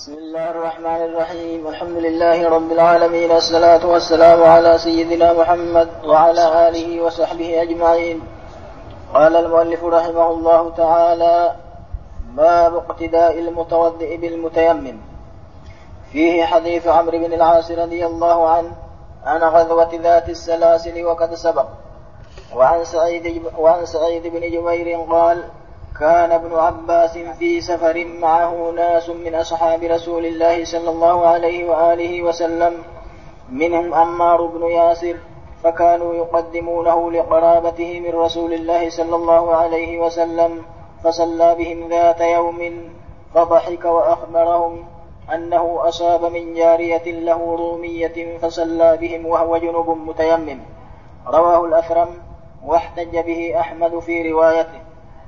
بسم الله الرحمن الرحيم. الحمد لله رب العالمين، الصلاة والسلام على سيدنا محمد وعلى آله وصحبه أجمعين. قال المؤلف رحمه الله تعالى: باب اقتداء المتوضئ بالمتيمم. فيه حديث عمرو بن العاص رضي الله عنه عن غزوة ذات السلاسل وقد سبق. وعن سعيد بن جبير قال: كان ابن عباس في سفر معه ناس من أصحاب رسول الله صلى الله عليه وآله وسلم، منهم عمار بن ياسر، فكانوا يقدمونه لقرابته من رسول الله صلى الله عليه وسلم، فصلى بهم ذات يوم فضحك وأخبرهم أنه أصاب من جارية له رومية فصلى بهم وهو جنب متيمم. رواه الأثرم واحتج به أحمد في روايته.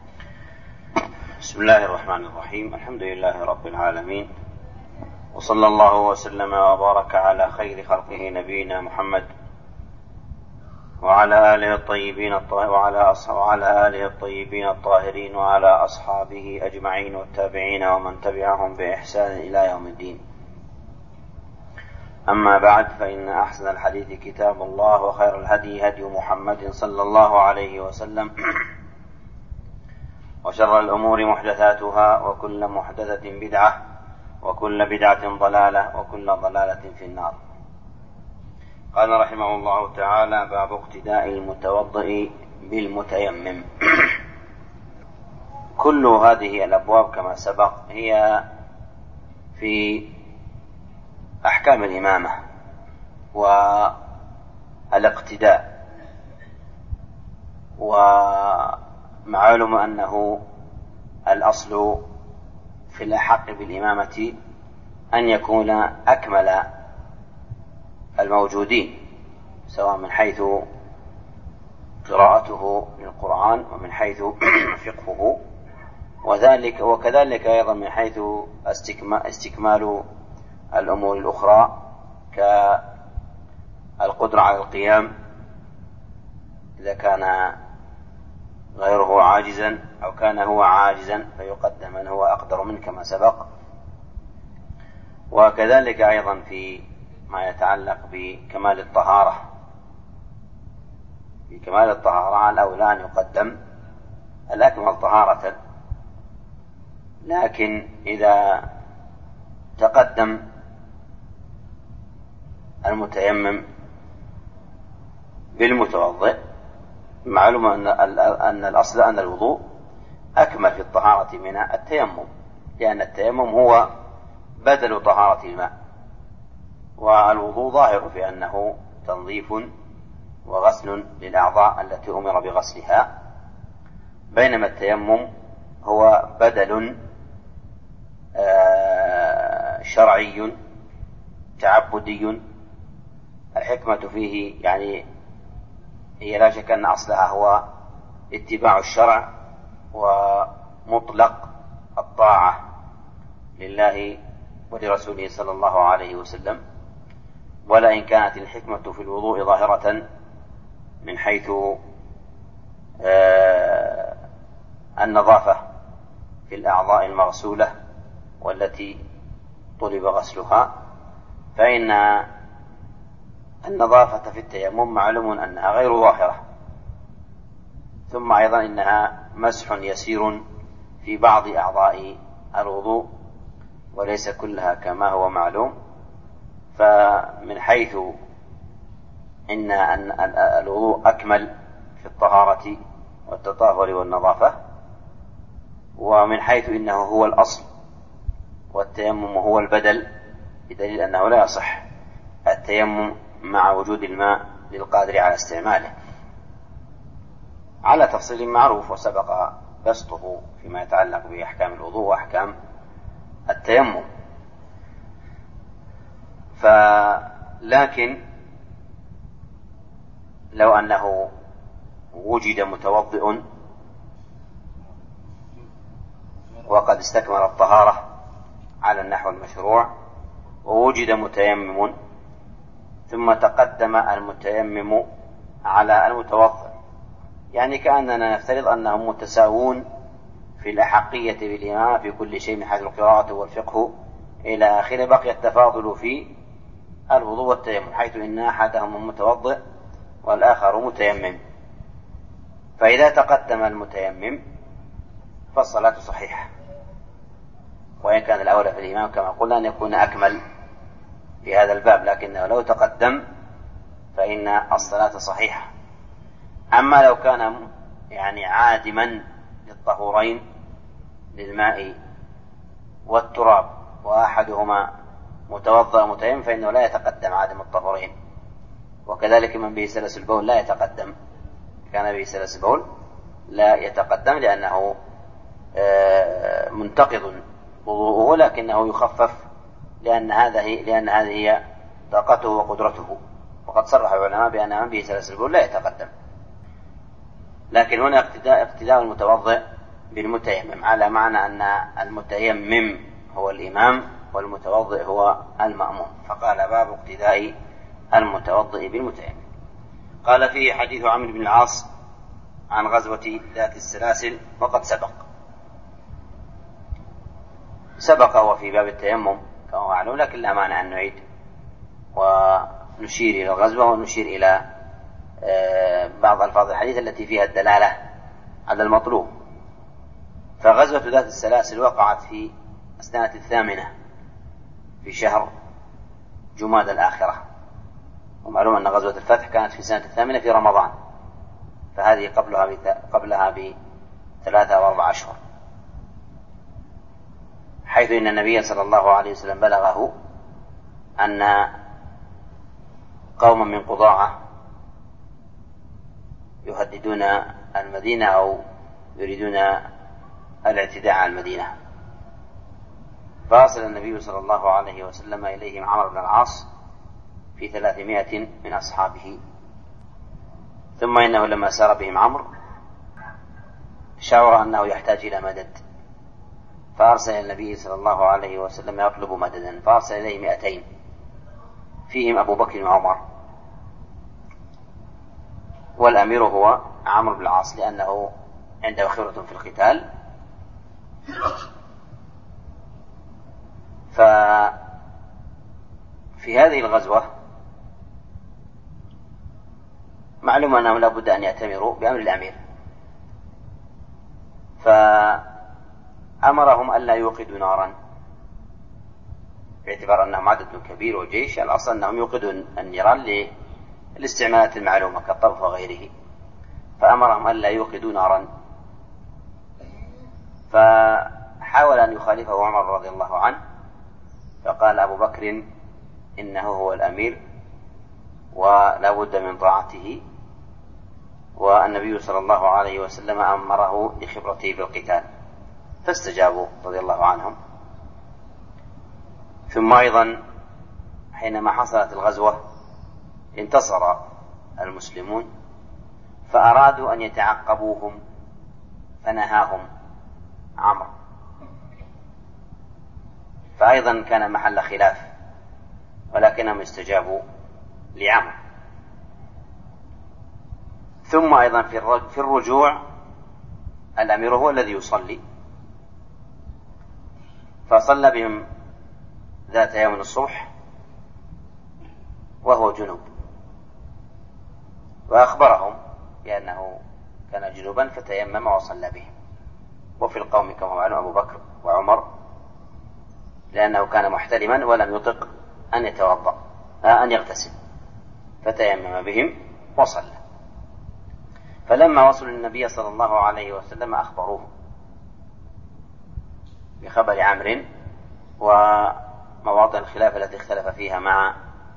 بسم الله الرحمن الرحيم. الحمد لله رب العالمين، وصلى الله وسلم وبارك على خير خلقه نبينا محمد وعلى آله الطيبين الطاهرين وعلى أصحابه أجمعين والتابعين ومن تبعهم بإحسان إلى يوم الدين. أما بعد، فإن أحسن الحديث كتاب الله، وخير الهدي هدي محمد صلى الله عليه وسلم، وشر الأمور محدثاتها، وكل محدثة بدعة، وكل بدعة ضلالة، وكل ضلالة في النار. قال رحمه الله تعالى: باب اقتداء المتوضئ بالمتيمم. كل هذه الأبواب كما سبق هي في أحكام الإمامة والاقتداء، ومعلوم أنه الأصل في الأحق بالإمامة أن يكون أكمل الموجودين، سواء من حيث قراءته للقرآن ومن حيث فقهه، وكذلك أيضا من حيث استكمال الأمور الأخرى كالقدرة على القيام إذا كان غيره عاجزا، أو كان هو عاجزا فيقدم من هو أقدر منه كما سبق. وكذلك أيضا في ما يتعلق بكمال الطهارة، بكمال الطهارة على الأولى أن يقدم الأكمل طهارة، لكن إذا تقدم المتيمم بالمتوضئ، معلوم أن الأصل أن الوضوء أكمل في الطهارة من التيمم، لأن التيمم هو بدل طهارة الماء، والوضوء ظاهر في أنه تنظيف وغسل للأعضاء التي أمر بغسلها، بينما التيمم هو بدل شرعي تعبدي. الحكمة فيه يعني هي لا شك أن أصلها هو اتباع الشرع ومطلق الطاعة لله ولرسوله صلى الله عليه وسلم، ولئن كانت الحكمة في الوضوء ظاهرة من حيث النظافة في الأعضاء المغسولة والتي طلب غسلها، فإن النظافة في التيمم معلوم أنها غير ظاهرة، ثم أيضا إنها مسح يسير في بعض أعضاء الوضوء وليس كلها كما هو معلوم. فمن حيث إن الوضوء أكمل في الطهارة والتطهر والنظافة، ومن حيث إنه هو الأصل والتيمم هو البدل، بدليل أنه لا يصح التيمم مع وجود الماء للقادر على استعماله، على تفصيل معروف وسبق بسطه فيما يتعلق بأحكام الوضوء وأحكام التيمم. لكن لو أنه وجد متوضئ وقد استكمل الطهارة على النحو المشروع، ووجد متيمم ثم تقدم المتيمم على المتوضئ، يعني كأننا نفترض أنهم متساوون في الأحقية بالإمامة في كل شيء من حيث القراءة والفقه إلى آخره. بقي التفاضل في الوضوء والتيمم، حيث إن أحدهم متوضئ والآخر متيمم. فإذا تقدم المتيمم فالصلاة صحيحة، وإن كان الأولى في الإمام كما قلنا أن يكون أكمل في هذا الباب، لكنه لو تقدم فإن الصلاة صحيحة. أما لو كان عادما للطهورين للماء والتراب وأحدهما متوضأ متيمم فإنه لا يتقدم عادم الطهورين. وكذلك من به سلس البول لا يتقدم، كان به سلس البول لا يتقدم لأنه منتقض وضوءه، لكنه يخفف لأن هذه هي طاقته وقدرته. وقد صرح العلماء بأن من به سلس البول لا يتقدم. لكن هنا اقتداء المتوضئ بالمتيمم، على معنى أن المتيمم هو الإمام والمتوضئ هو المأموم، فقال باب اقتداء المتوضئ بالمتيمم. قال فيه حديث عمرو بن العاص عن غزوة ذات السلاسل، وقد سبق هو في باب التيمم كما معلوم، لكن لا مانع أن نعيد ونشير إلى الغزوة ونشير إلى بعض ألفاظ الحديث التي فيها الدلالة على المطلوب. فغزوة ذات السلاسل وقعت في السنة 8 في شهر جماد الآخرة، ومعلوم أن غزوة الفتح كانت في سنة 8 في رمضان، فهذه قبلها ب3 أو 4 أشهر، حيث إن النبي صلى الله عليه وسلم بلغه أن قوما من قضاعة يهددون المدينة أو يريدون الاعتداء على المدينة، فأرسل النبي صلى الله عليه وسلم إليهم عمرو بن العاص في 300 من أصحابه. ثم إنه لما سار بهم عمرو شعر أنه يحتاج إلى مدد، فأرسل النبي صلى الله عليه وسلم يطلب مددا، فأرسل إليه 200 فيهم أبو بكر وعمر، والأمير هو عمرو بن العاص لأنه عنده خبرة في القتال. ففي هذه الغزوة معلوم أنهم لا بد أن يأتمروا بأمر الأمير، فأمرهم ألا يوقدوا نارا باعتبار أنهم عدد كبير وجيش، الأصل أنهم يوقدون النيران للاستعمالات المعلومة كالطبخ وغيره، فأمرهم ألا يوقدوا نارا. فحاول أن يخالفه عمر رضي الله عنه، فقال أبو بكر إنه هو الأمير ولا بد من طاعته، والنبي صلى الله عليه وسلم أمره لخبرته في القتال، فاستجابوا رضي الله عنهم. ثم أيضا حينما حصلت الغزوة انتصر المسلمون، فأرادوا أن يتعقبوهم فنهاهم عمرو، فأيضا كان محل خلاف، ولكنهم استجابوا لعمرو. ثم أيضا في الرجوع الأمير هو الذي يصلي، فصلى بهم ذات يوم الصبح وهو جنوب، وأخبرهم بأنه كان جنوبا فتيمم وصلى بهم. وفي القوم كما معلوم أبو بكر وعمر، لأنه كان محتلما ولم يطق أن يغتسل، فتيمم بهم وصلى. فلما وصلوا للنبي صلى الله عليه وسلم أخبروه بخبر عمرو ومواطن الخلاف التي اختلف فيها مع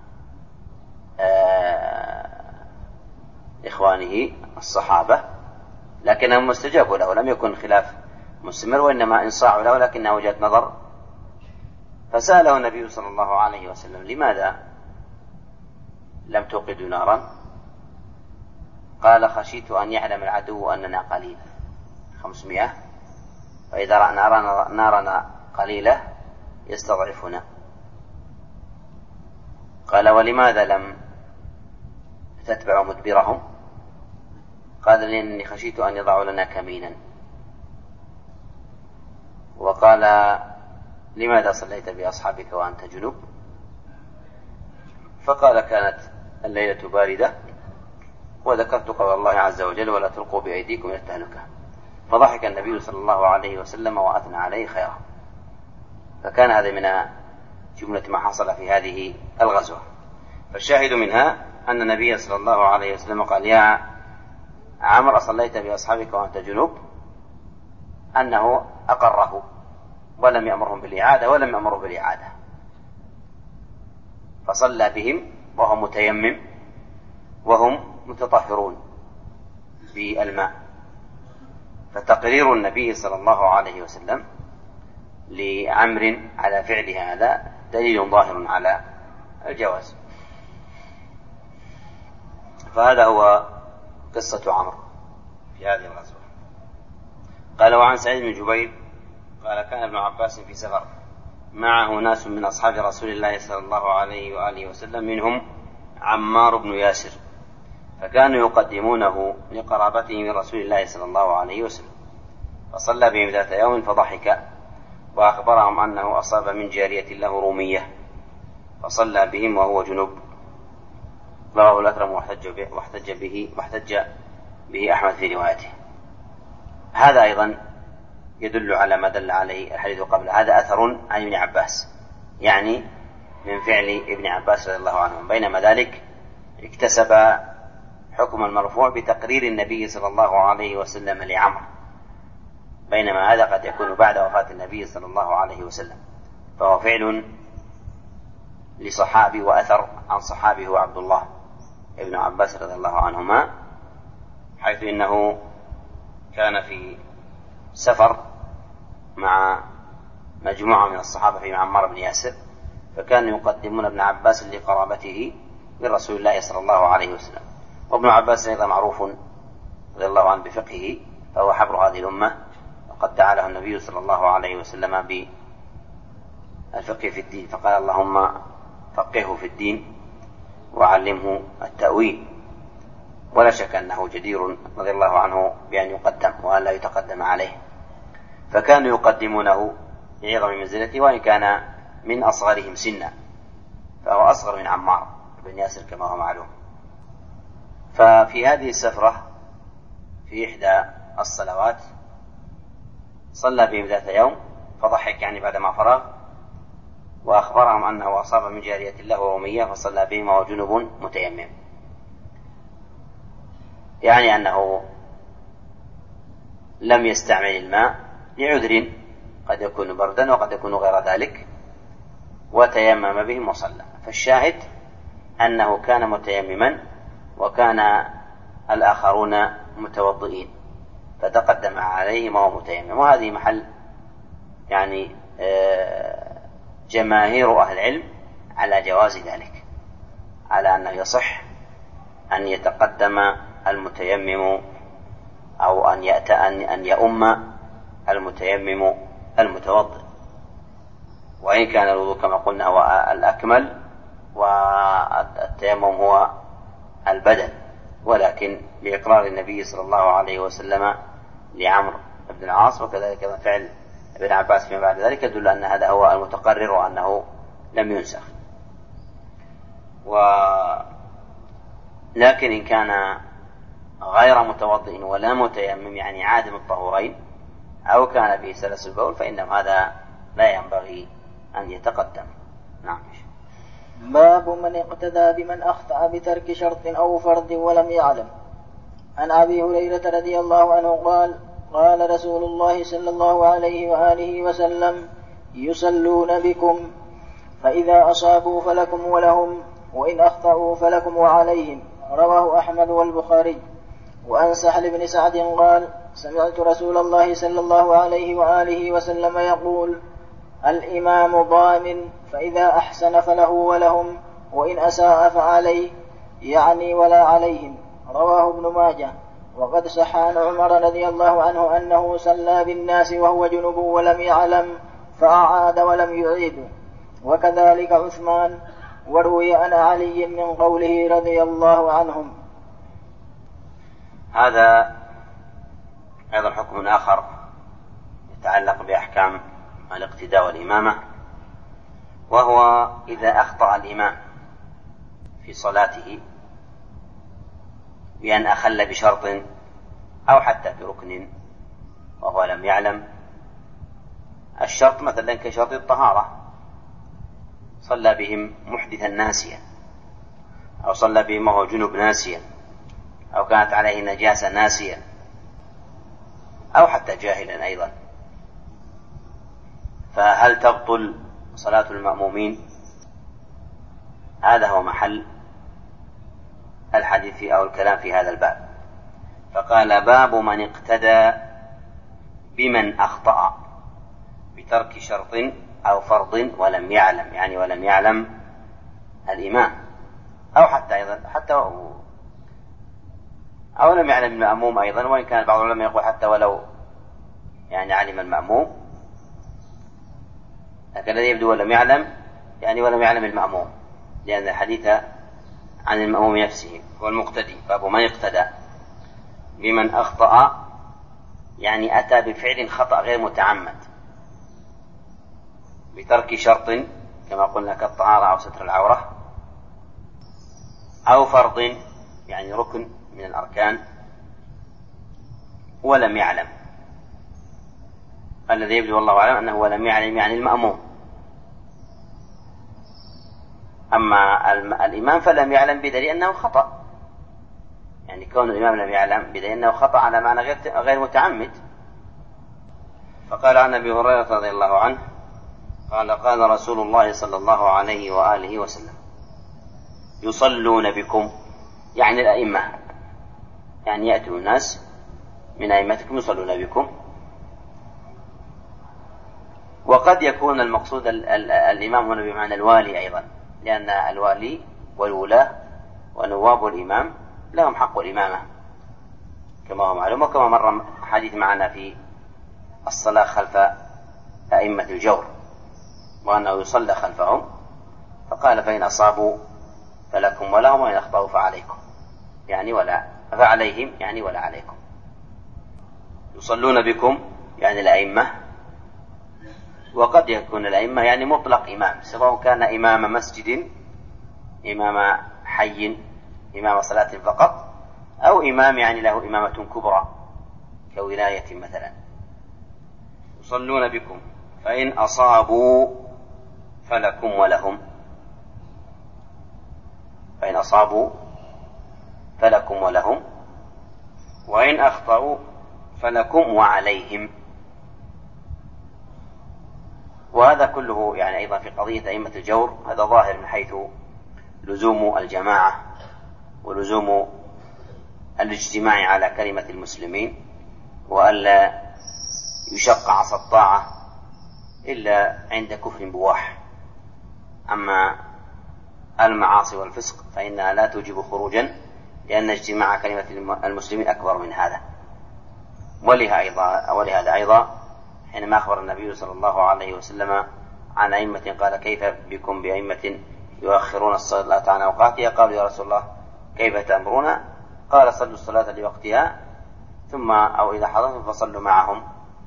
إخوانه الصحابة، لكنهم استجابوا له، لم يكن خلاف مستمر، وإنما انصاعوا له لكنها وجهة نظر. فسأله النبي صلى الله عليه وسلم لماذا لم توقدوا نارا؟ قال خشيت أن يعلم العدو أننا قليل 500، فإذا رأى نارنا قليلة يستضعفنا. قال ولماذا لم تتبعوا مدبرهم؟ قال لأني خشيت أن يضعوا لنا كمينا. وقال لماذا صليت بأصحابك وأنت جنوب؟ فقال كانت الليلة باردة وذكرت قول الله عز وجل ولا تلقوا بأيديكم إلى التهلكة، فضحك النبي صلى الله عليه وسلم وأثنى عليه خيرا. فكان هذا من جملة ما حصل في هذه الغزوة. فالشاهد منها أن النبي صلى الله عليه وسلم قال يا عمرو أصليت بأصحابك وأنت جنوب، أنه أقره ولم يأمرهم بالإعادة ولم يأمروا بالإعادة، فصلى بهم وهو متيمم وهم متطهرون بالماء. فتقرير النبي صلى الله عليه وسلم لعمر على فعل هذا دليل ظاهر على الجواز. فهذا هو قصة عمرو في هذه الغزوة. قال وعن سعيد بن جبير قال كان ابن عباس في سفر معه ناس من أصحاب رسول الله صلى الله عليه وآله وسلم منهم عمار بن ياسر، فكانوا يقدمونه لقرابته من رسول الله صلى الله عليه وسلم، فصلى بهم ذات يوم فضحك وأخبرهم أنه أصاب من جارية له رومية، فصلى بهم وهو جنوب. رواه الأكرم واحتج به أحمد في روايته. هذا أيضا يدل على ما دل عليه الحديث قبل هذا، أثر عن ابن عباس، يعني من فعل ابن عباس رضي الله عنه، بينما ذلك اكتسب حكم المرفوع بتقرير النبي صلى الله عليه وسلم لعمرو، بينما هذا قد يكون بعد وفاة النبي صلى الله عليه وسلم، فهو فعل لصحابي وأثر عن صحابي هو عبد الله ابن عباس رضي الله عنهما، حيث إنه كان في سفر مع مجموعة من الصحابة في عمار بن ياسر، فكانوا يقدمون ابن عباس لقرابته من رسول الله صلى الله عليه وسلم. وابن عباس أيضا معروف رضي الله عنه بفقهه، فهو حبر هذه الأمة، وقد دعا له النبي صلى الله عليه وسلم بالفقه في الدين، فقال اللهم فقهه في الدين وعلمه التأويل. ولا شك أنه جدير رضي الله عنه بأن يقدم وأن لا يتقدم عليه، فكانوا يقدمونه لعظم منزلته، وإن كان من أصغرهم سنا، فهو أصغر من عمار بن ياسر كما هو معلوم. ففي هذه السفرة في إحدى الصلوات صلى بهم ذات يوم فضحك، يعني بعدما فرغ، وأخبرهم أنه أصاب من جارية له رومية، فصلى بهم وهو جنوب متيمم، يعني أنه لم يستعمل الماء لعذر قد يكون بردا وقد يكون غير ذلك، وتيمم بهم وصلى. فالشاهد أنه كان متيمما وكان الآخرون متوضئين، فتقدم عليهم وهو متيمم. وهذه محل يعني جماهير أهل العلم على جواز ذلك، على أنه يصح أن يتقدم المتيمم أو أن يؤم المتيمم المتوضئ، وإن كان الوضوء كما قلنا هو الأكمل والتيمم هو البدل، ولكن بإقرار النبي صلى الله عليه وسلم لعمرو بن العاص، وكذلك فعل ابن عباس فيما بعد ذلك، يدل أن هذا هو المتقرر وأنه لم ينسخ. لكن إن كان غير متوضئ ولا متيمم، يعني عادم الطهورين، أو كان به سلس البول، فإن هذا لا ينبغي أن يتقدم. نعم. باب من اقتدى بمن أخطأ بترك شرط أو فرض ولم يعلم. عن أبي هريرة رضي الله عنه قال قال رسول الله صلى الله عليه وآله وسلم يصلون بكم، فإذا أصابوا فلكم ولهم، وإن أخطأوا فلكم وعليهم. رواه أحمد والبخاري. وعن سهل بن سعد قال سمعت رسول الله صلى الله عليه وآله وسلم يقول الإمام ضامن، فإذا أحسن فله ولهم، وإن أساء فعليه، يعني ولا عليهم. رواه ابن ماجه. وقد صح عن عمر رضي الله عنه أنه صلى بالناس وهو جنب ولم يعلم فأعاد ولم يعيد، وكذلك عثمان. وروي عن علي من قوله رضي الله عنهم. هذا أيضا حكم آخر يتعلق بأحكام الاقتداء والإمامة، وهو إذا أخطأ الإمام في صلاته بأن أخل بشرط أو حتى بركن وهو لم يعلم الشرط، مثلا كشرط الطهارة، صلى بهم محدثا ناسيا، أو صلى بهم وهو جنب ناسيا، أو كانت عليه نجاسة ناسيا، أو حتى جاهلا أيضا، فهل تبطل صلاة المأمومين؟ هذا هو محل الحديث أو الكلام في هذا الباب. فقال: باب من اقتدى بمن أخطأ بترك شرط أو فرض ولم يعلم، يعني ولم يعلم الإمام، أو حتى أيضا أو لم يعلم المأموم أيضا، وإن كان بعض العلماء يقول حتى ولو يعني علم المأموم، لكن الذي يبدو ولم يعلم يعني ولم يعلم المأموم، لأن الحديث عن المأموم نفسه هو المقتدي. باب من اقتدى بمن أخطأ، يعني أتى بفعل خطأ غير متعمد بترك شرط كما قلنا كالطهارة أو ستر العورة، أو فرض يعني ركن من الأركان ولم يعلم. الذي يبدو والله أعلم أنه ولم يعلم يعني المأموم، أما الإمام فلم يعلم بدليل أنه خطأ، يعني كون الإمام لم يعلم بدليل أنه خطأ على معنى غير متعمد. فقال عن أبي هريرة رضي الله عنه قال: قال رسول الله صلى الله عليه وآله وسلم: يصلون بكم، يعني الأئمة، يعني يأتوا الناس من أئمتكم يصلون بكم. وقد يكون المقصود الإمام هنا بمعنى الوالي أيضا، لأن الوالي والولاة ونواب الإمام لهم حق الإمامة كما هو معلوم، وكما مر حديث معنا في الصلاة خلف أئمة الجور وأنه يصلى خلفهم، فقال: فإن أصابوا فلكم ولهم، وإن أخطأوا فعليكم، يعني ولا فعليهم، يعني ولا عليكم. يصلون بكم يعني الأئمة. وقد يكون الأئمة يعني مطلق إمام، سواء كان إمام مسجد، إمام حي، إمام صلاة فقط، أو إمام يعني له إمامة كبرى كولاية مثلا. يصلون بكم فإن أصابوا فلكم ولهم، فإن أصابوا فلكم ولهم، وإن أخطأوا فلكم وعليهم. وهذا كله يعني أيضا في قضية أئمة الجور هذا ظاهر من حيث لزوم الجماعة ولزوم الاجتماع على كلمة المسلمين، وألا يشق عصا الطاعة إلا عند كفر بواح. أما المعاصي والفسق فإنها لا توجب خروجا، لأن اجتماع كلمة المسلمين أكبر من هذا. ولهذا أيضا حينما أخبر النبي صلى الله عليه وسلم عن أئمة قال: كيف بكم بأئمة يؤخرون الصلاة عن أوقاتها؟ قالوا: يا رسول الله كيف تأمرون؟ قال: صلوا الصلاة لوقتها، ثم أو إذا حضرتم فصلوا معهم.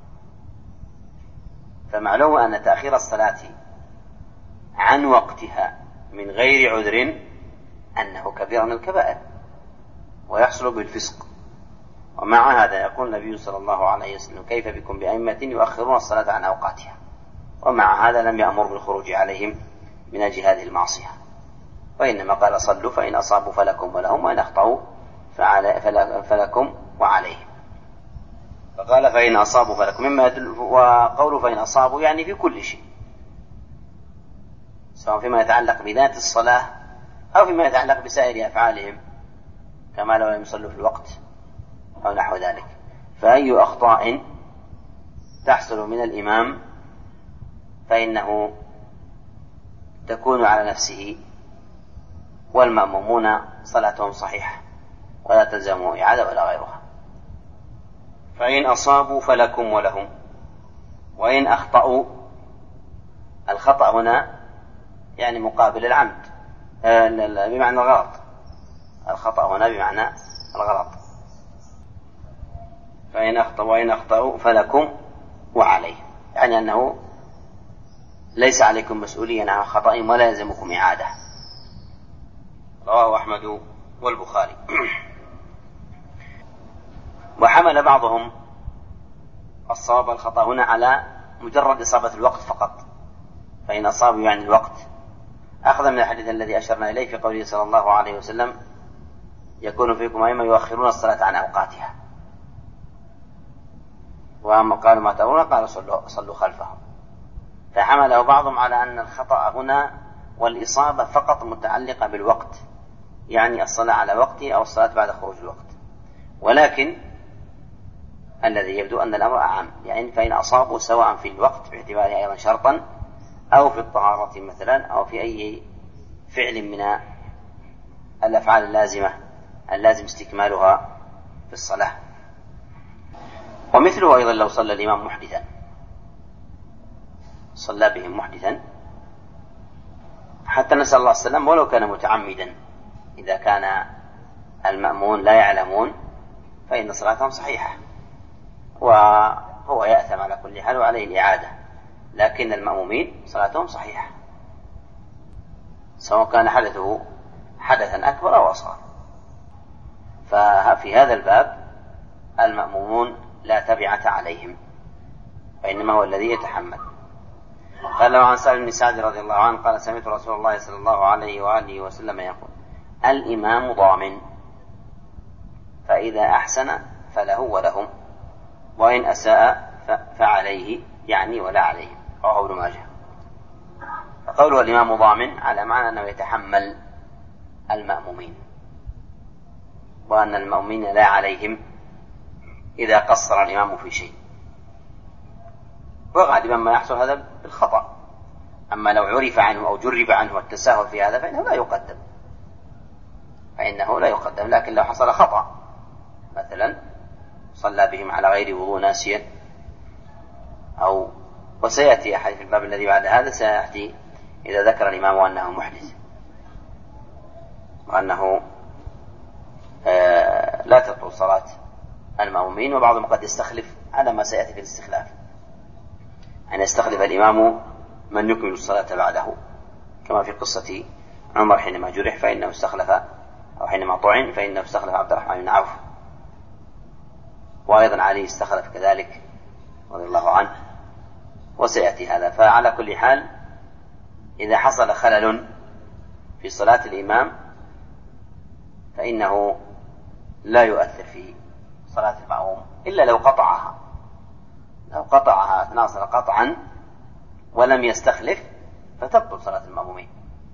فمعلوم أن تأخير الصلاة عن وقتها من غير عذر أنه كبير من الكبائر ويحصل بالفسق. ومع هذا يقول النبي صلى الله عليه وسلم: كيف بكم بأئمة يؤخرون الصلاة عن أوقاتها؟ ومع هذا لم يأمر بالخروج عليهم من أجل هذه المعصية، وإنما قال: صلوا فإن أصابوا فلكم ولهم، وإن أخطأوا فلكم وعليهم. فقال: فإن أصابوا فلكم، مما يدل. وقوله فإن أصابوا يعني في كل شيء، سواء فيما يتعلق بذات الصلاة أو فيما يتعلق بسائر أفعالهم، كما لو لم يصلوا في الوقت أو نحو ذلك. فأي أخطاء تحصل من الإمام فإنه تكون على نفسه، والمأمومون صلاتهم صحيحة ولا تلزموا إعادة ولا غيرها. فإن أصابوا فلكم ولهم، وإن أخطأوا، الخطأ هنا يعني مقابل العمد بمعنى الغلط، الخطأ هنا بمعنى الغلط. وإن أخطأوا فلكم وعليه، يعني أنه ليس عليكم مسؤولية عن خطأ ولا يلزمكم إعادة. رواه أحمد والبخاري. وحمل بعضهم الصواب والخطأ هنا على مجرد إصابة الوقت فقط، فإن أصابوا يعني الوقت، أخذ من الحديث الذي أشرنا إليه في قوله صلى الله عليه وسلم: يكون فيكم أئمة يؤخرون الصلاة عن أوقاتها، وأما قالوا ما ترون قالوا صلوا خلفهم. فحمله بعضهم على أن الخطأ هنا والإصابة فقط متعلقة بالوقت، يعني الصلاة على وقته أو الصلاة بعد خروج الوقت. ولكن الذي يبدو أن الأمر أعم، يعني فإن أصابوا سواء في الوقت باعتباره أيضا شرطا، أو في الطهارة مثلا، أو في أي فعل من الأفعال اللازمة اللازم استكمالها في الصلاة. ومثله أيضا لو صلى الإمام محدثا، صلى بهم محدثا حتى نسأل الله السلام، ولو كان متعمدا، إذا كان المأمون لا يعلمون فإن صلاتهم صحيحة، وهو يأثم على كل حال وعليه الإعادة، لكن المأمومين صلاتهم صحيحة سواء كان حدثه حدثا أكبر أو أصغر. ففي هذا الباب المأمومون لا تبعة عليهم، فإنما هو الذي يتحمل. قال له عن سالم بن سعد رضي الله عنه قال: سمعت رسول الله صلى الله عليه وآله وسلم يقول: الإمام ضامن، فإذا أحسن فله ولهم، وإن أساء فعليه، يعني ولا عليه. رواه ابن ماجه. فقوله الإمام ضامن على معنى أنه يتحمل المأمومين، وأن المأمومين لا عليهم إذا قصر الإمام في شيء، وغالبا ما يحصل هذا بالخطأ. أما لو عرف عنه أو جرب عنه التساهل في هذا فإنه لا يقدم. لكن لو حصل خطأ مثلا صلى بهم على غير وضوء ناسيا، أو وسيأتي أحد في الباب الذي بعد هذا سيأتي إذا ذكر الإمام أنه محدث وأنه لا تبطل صلاة المأمومين. وبعضهم قد يستخلف على ما سيأتي في الاستخلاف، أن يستخلف الإمام من يكمل الصلاة بعده، كما في قصة عمر حينما جرح فإنه استخلف، أو حينما طعن فإنه استخلف عبد الرحمن بن عوف، وأيضا علي استخلف كذلك رضي الله عنه، وسيأتي هذا. فعلى كل حال إذا حصل خلل في صلاة الإمام فإنه لا يؤثر في صلاة المأموم إلا لو قطعها أثناء الصلاة قطعا ولم يستخلف فتبطل صلاة المأمومين.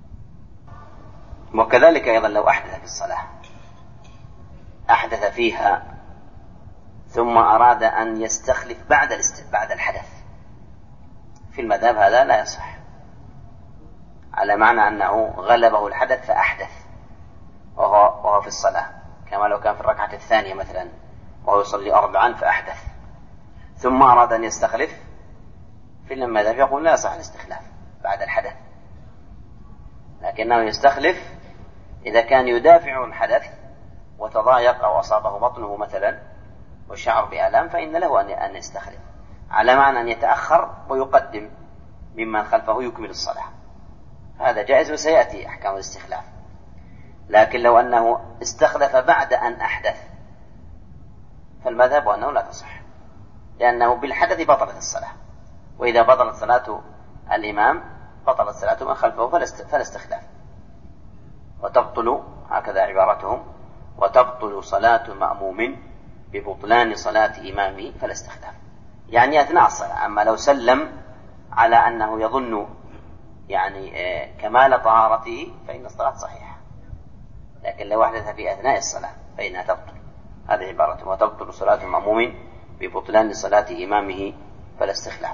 وكذلك أيضا لو أحدث في الصلاة، أحدث فيها ثم أراد أن يستخلف بعد الحدث، في المذهب هذا لا يصح، على معنى أنه غلبه الحدث فأحدث وهو في الصلاة، كما لو كان في الركعة الثانية مثلا وهو يصلي 4 فأحدث ثم أراد أن يستخلف، في المذهب يقول لا يصح الاستخلاف بعد الحدث، لكنه يستخلف إذا كان يدافع الحدث وتضايق أو أصابه بطنه مثلا وشعر بآلام فإن له أن يستخلف، على معنى أن يتأخر ويقدم ممن خلفه يكمل الصلاة، هذا جائز وسيأتي أحكام الاستخلاف. لكن لو أنه استخلف بعد أن أحدث فالمذهب أنه لا تصح، لأنه بالحدث بطلت الصلاة، وإذا بطلت صلاة الإمام بطلت صلاة من خلفه فلا استخلاف. وتبطل، هكذا عبارتهم، وتبطل صلاة مأموم ببطلان صلاة إمامه فلا استخلاف، يعني أثناء الصلاة. أما لو سلم على أنه يظن يعني كمال طهارته فإن الصلاة صحيحة، لكن لو أحدث في أثناء الصلاة فإنها تبطل. هذه عبارته: وتبطل صلاة مأموم ببطلان صلاة إمامه فلا استخلاف.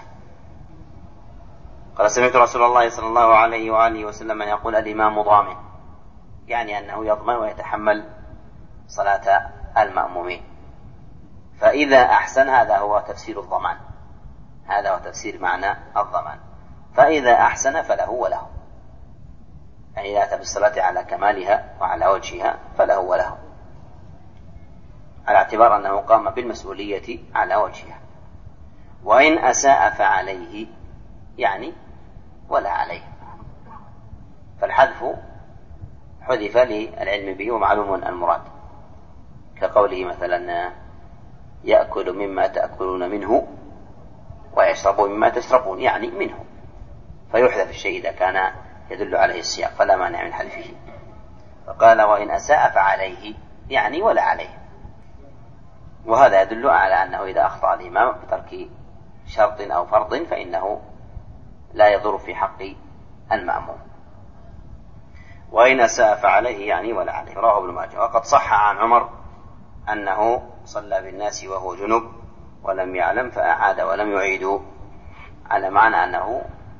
قال: سمعت رسول الله صلى الله عليه وآله وسلم يقول: الإمام ضامن، يعني أنه يضمن ويتحمل صلاة المأمومين. فإذا أحسن، هذا هو تفسير الضمان، هذا هو تفسير معنى الضمان. فإذا أحسن فله وله، يعني إذا أتى بالصلاة على كمالها وعلى وجهها فله وله، على اعتبار أنه قام بالمسؤولية على وجهها. وإن أساء فعليه، يعني ولا عليه. فالحذف حذف للعلم به ومعلوم المراد، كقوله مثلا يأكل مما تأكلون منه ويشرب مما تشربون، يعني منه، فيحذف الشيء إذا كان يدل عليه السياق، فلا مانع من حذفه. فقال وإن أساء فعليه، يعني ولا عليه. وهذا يدل على أنه إذا أخطأ الإمام بترك شرط أو فرض فإنه لا يضر في حق المأموم. وإن أساء فعليه يعني ولا عليه. رواه ابن ماجه. وقد صح عن عمر أنه صلى بالناس وهو جنب ولم يعلم فأعاد ولم يعيد، على معنى أنه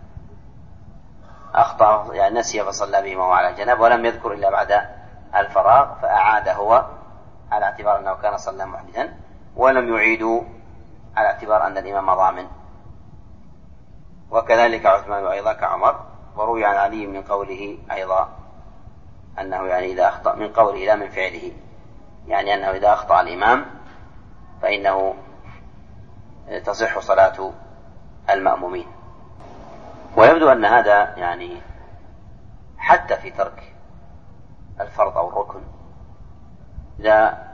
أخطأ، يعني نسي فصلى بهم وهو على جنب ولم يذكر إلا بعد الفراغ، فأعاد هو على اعتبار أنه كان صلى محدثا، ولم يعيد على اعتبار أن الإمام ضامن. وكذلك عثمان أيضا كعمر. وروي عن علي من قوله أيضا أنه يعني إذا أخطأ، من قوله لا من فعله، يعني أنه إذا أخطأ الإمام فإنه تصح صلاة المأمومين. ويبدو أن هذا يعني حتى في ترك الفرض أو الركن، إذا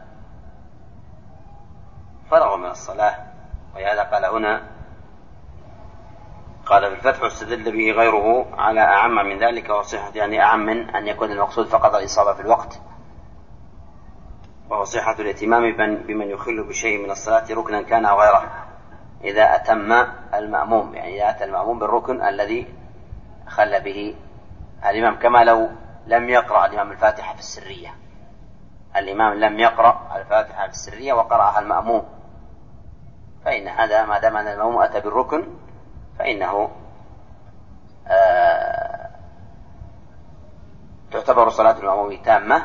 فرغوا من الصلاة، ولهذا قال هنا قال في الفتح واستدل به غيره على أعم من ذلك وصحة، يعني أعم من أن يكون المقصود فقط الإصابة في الوقت، وصحة الاتمام بمن يخل بشيء من الصلاة ركنا كان أو غيره، إذا أتم المأموم، يعني إذا أتى المأموم بالركن الذي خل به الإمام، كما لو لم يقرأ الإمام الفاتحة في السرية، الإمام لم يقرأ الفاتحة في السرية وقرأها المأموم، فإن هذا ما دام أن المأموم أتى بالركن فإنه تعتبر صلاة المأموم تامة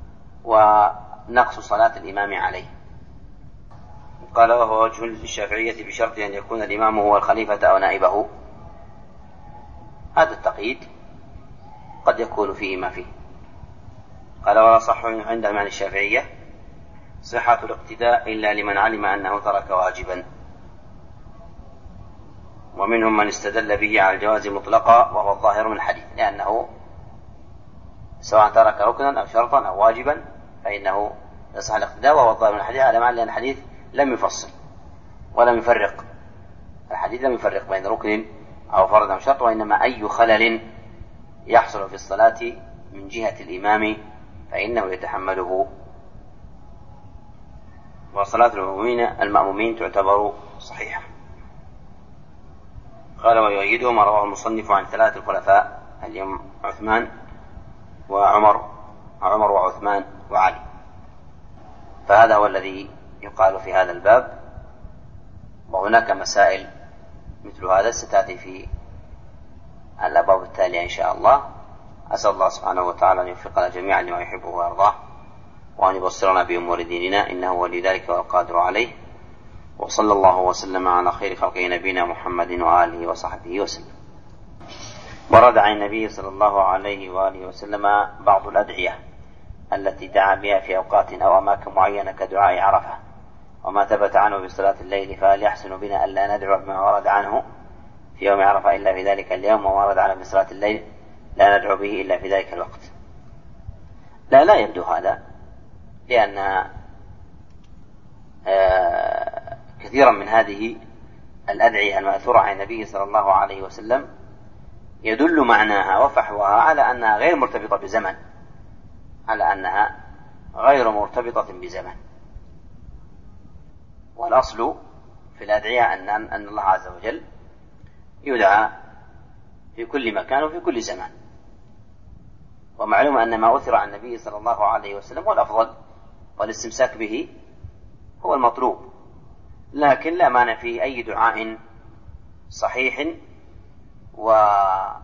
ونقص صلاة الإمام عليه. قال وهو وجه للشافعية بشرط أن يكون الإمام هو الخليفة أو نائبه. هذا التقييد قد يكون فيه ما فيه. قال ولا صح عندهم عن الشافعية صحة الاقتداء إلا لمن علم أنه ترك واجبا، ومنهم من استدل به على الجواز مطلقا وهو الظاهر من الحديث، لأنه سواء ترك ركنا أو شرطا أو واجبا فإنه يصح الاقتداء، وهو الظاهر من الحديث، على معنى لأن الحديث لم يفصل ولم يفرق، الحديث لم يفرق بين ركن أو فرض أو شرط، وإنما أي خلل يحصل في الصلاة من جهة الإمام فإنه يتحمله، وصلاة المأمومين تعتبر صحيحة. قال ويؤيده ما رواه المصنف عن ثلاث الخلفاء اليوم عثمان وعمر وعثمان وعلي. فهذا هو الذي يقال في هذا الباب، وهناك مسائل مثل هذا ستأتي في الأبواب التالية إن شاء الله. أسأل الله سبحانه وتعالى أن يوفقنا جميعا لما يحبه ويرضاه، وأن يبصرنا بأمور ديننا، إنه ولي ذلك والقادر عليه. وصلى الله وسلم على خير خلقه نبينا محمد وآله وصحبه وسلم. ورد عن النبي صلى الله عليه وآله وسلم بعض الأدعية التي دعا بها في أوقات أو أماكن معينة كدعاء عرفة، وما ثبت عنه بصلاة الليل، فهل يحسن بنا ألا ندعو بما ورد عنه في يوم عرفة إلا في ذلك اليوم، وما ورد عنه بصلاة الليل لا ندعو به إلا في ذلك الوقت؟ لا يبدو هذا، لأن كثيرا من هذه الأدعية المأثورة عن النبي صلى الله عليه وسلم يدل معناها وفحوها على أنها غير مرتبطة بزمن، بزمن. والأصل في الأدعية أن الله عز وجل يدعى في كل مكان وفي كل زمان، ومعلوم أن ما أثر عن النبي صلى الله عليه وسلم هو الأفضل، والاستمساك به هو المطلوب، لكن لا مانع في أي دعاء صحيح وفي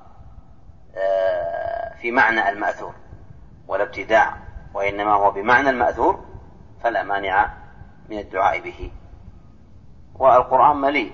معنى المأثور، ولا ابتداع، وإنما هو بمعنى المأثور، فلا مانع من الدعاء به. والقرآن مليء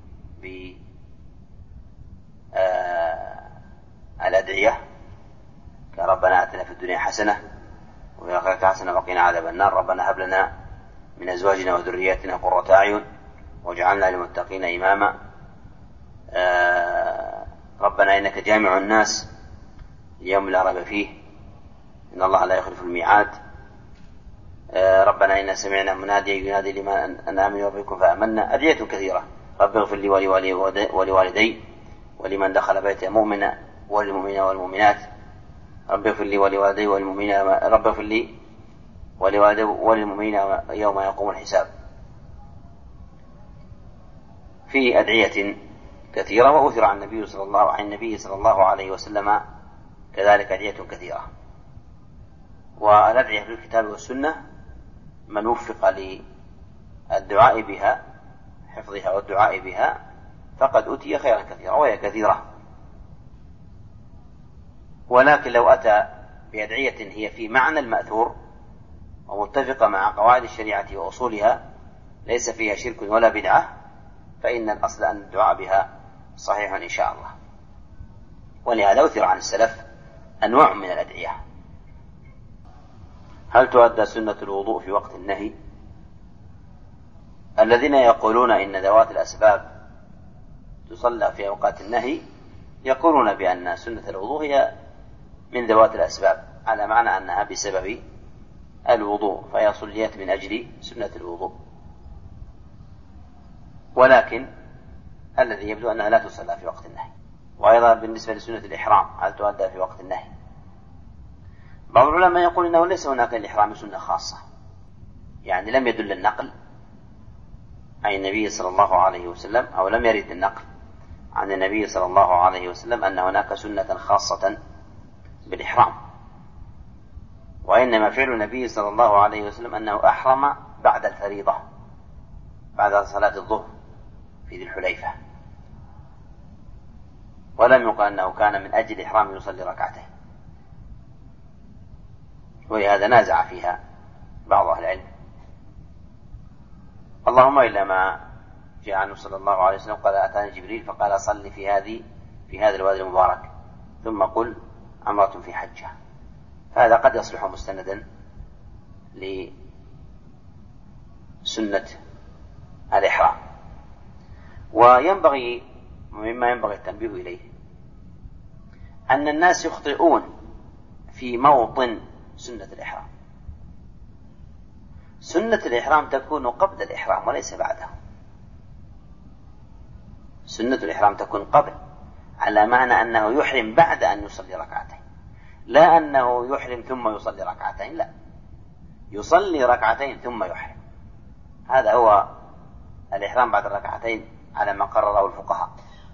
بالأدعية كربنا آتنا في الدنيا حسنة وفي الآخرة حسنة وقنا عذاب النار، ربنا هب لنا من أزواجنا وذرياتنا قرة أعين واجعلنا للمتقين إماما، ربنا إنك جامع الناس ليوم لا ريب فيه إن الله لا يخلف الميعاد. ربنا إنا سمعنا مناديا ينادي لمن أن آمنوا بربكم فآمنا. أدعية كثيرة. رب اغفر لي ولوالدي ولمن دخل بيتي مؤمنا وللمؤمنين والمؤمنات. رب اغفر لي ولوالدي والمؤمنين رب اغفر لي ولوالدي وللمؤمنين يوم يقوم الحساب. في أدعية كثيرة وأثر عن النبي صلى الله عليه وسلم كذلك أدعية كثيرة. والأدعية في الكتاب والسنة من وفق للدعاء بها حفظها والدعاء بها فقد أتي خيرا كثيرا، وهي كثيرة. ولكن لو أتى بأدعية هي في معنى المأثور ومتفقة مع قواعد الشريعة وأصولها ليس فيها شرك ولا بدعة فإن الأصل أن الدعاء بها صحيح إن شاء الله. ولهذا أثر عن السلف أنواع من الأدعية. هل تؤدى سنة الوضوء في وقت النهي؟ الذين يقولون إن ذوات الأسباب تصلى في أوقات النهي يقولون بأن سنة الوضوء هي من ذوات الأسباب، على معنى أنها بسبب الوضوء فهي صليت من أجل سنة الوضوء. ولكن الذي يبدو أنها لا تصلى في وقت النهي. وأيضا بالنسبة لسنة الإحرام هل تؤدى في وقت النهي؟ بعض العلماء يقول إنه ليس هناك الإحرام سنة خاصة، يعني لم يدل النقل عن النبي صلى الله عليه وسلم أو لم يرد النقل عن النبي صلى الله عليه وسلم أن هناك سنة خاصة بالإحرام، وإنما فعل النبي صلى الله عليه وسلم أنه أحرم بعد الفريضة بعد صلاة الظهر في ذي الحليفة، ولم يقل أنه كان من أجل إحرام يصلي ركعتين، ولهذا نازع فيها بعض أهل العلم. اللهم إلا ما جاء عنه صلى الله عليه وسلم قال أتاني جبريل فقال صل في هذا الوادي المبارك ثم قل عمرة في حجة، فهذا قد يصلح مستندا لسنة الإحرام. وينبغي مما ينبغي التنبيه إليه أن الناس يخطئون في موطن سنة الإحرام. سنة الإحرام تكون قبل الإحرام وليس بعده. سنة الإحرام تكون قبل، على معنى أنه يحرم بعد أن يصلي ركعتين، لا أنه يحرم ثم يصلي ركعتين، لا، يصلي ركعتين ثم يحرم. هذا هو الإحرام بعد الركعتين على ما قرره الفقهاء،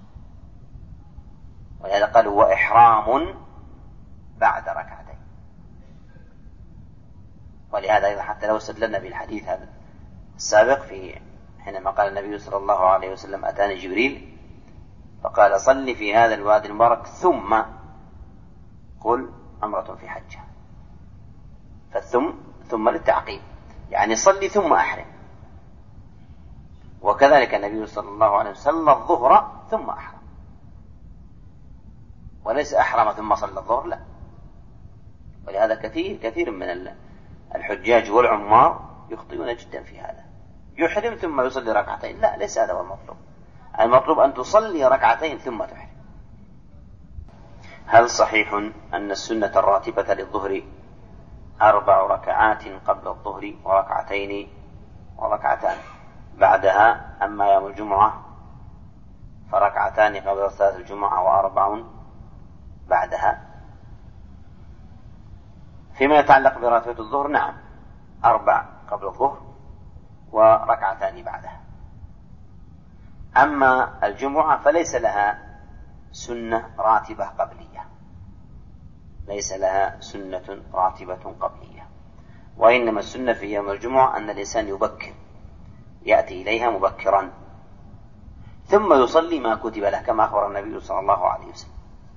ولهذا قالوا وإحرام بعد ركعتين. ولهذا أيضا حتى لو استدللنا بالحديث هذا السابق في حينما قال النبي صلى الله عليه وسلم أتاني جبريل فقال صل في هذا الوادي المبارك ثم قل عمرة في حجة، ثم للتعقيب، يعني صلي ثم أحرم. وكذلك النبي صلى الله عليه وسلم صلى الظهر ثم أحرم، وليس أحرم ثم صلى الظهر، لا. ولهذا كثير من الحجاج والعمار يخطئون جدا في هذا، يحرم ثم يصلي ركعتين، لا، ليس هذا هو المطلوب. المطلوب أن تصلي ركعتين ثم تحرم. هل صحيح أن السنة الراتبة للظهر 4 ركعات قبل الظهر وركعتان بعدها، أما يوم الجمعة فركعتان قبل صلاة الجمعة و4 بعدها؟ فيما يتعلق براتبة الظهر نعم، 4 قبل الظهر وركعتان بعدها. أما الجمعة فليس لها سنة راتبة قبلية، ليس لها سنة راتبة قبلية، وإنما السنة في يوم الجمعة أن الإنسان يبكر، يأتي إليها مبكرا ثم يصلي ما كتب له، كما أخبر النبي صلى الله عليه وسلم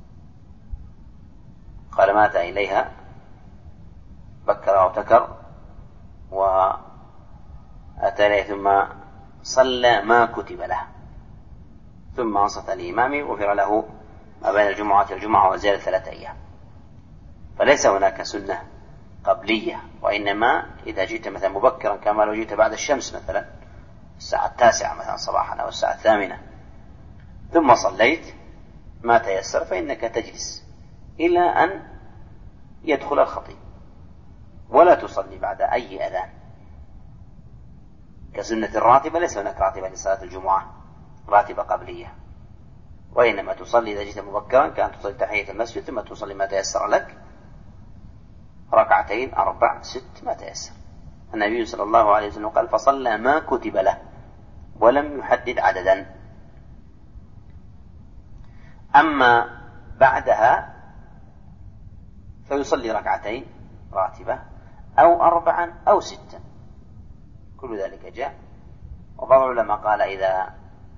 قال مات إليها بكر وابتكر وأتى إليه ثم صلى ما كتب له ثم أنصت الإمام وغفر له ما بين الجمعة والجمعة وزيادة 3 أيام. فليس هناك سنة قبلية، وإنما إذا جئت مثلا مبكرا كما لو جئت بعد الشمس مثلا الساعة 9 مثلا صباحا أو الساعة 8 ثم صليت ما تيسر فإنك تجلس إلى أن يدخل الخطيب، ولا تصلي بعد أي أذان كسنة الراتبة. ليس هناك راتبة لصلاة الجمعة، راتبة قبلية، وإنما تصلي إذا جئت مبكرا كأن تصلي تحية المسجد ثم تصلي ما تيسر لك، 2 4 6 ما تيسر. النبي صلى الله عليه وسلم قال: فصلى ما كتب له ولم يحدد عددا. أما بعدها فيصلي 2 راتبة أو 4 أو 6، كل ذلك جاء. وبعض العلماء قال إذا،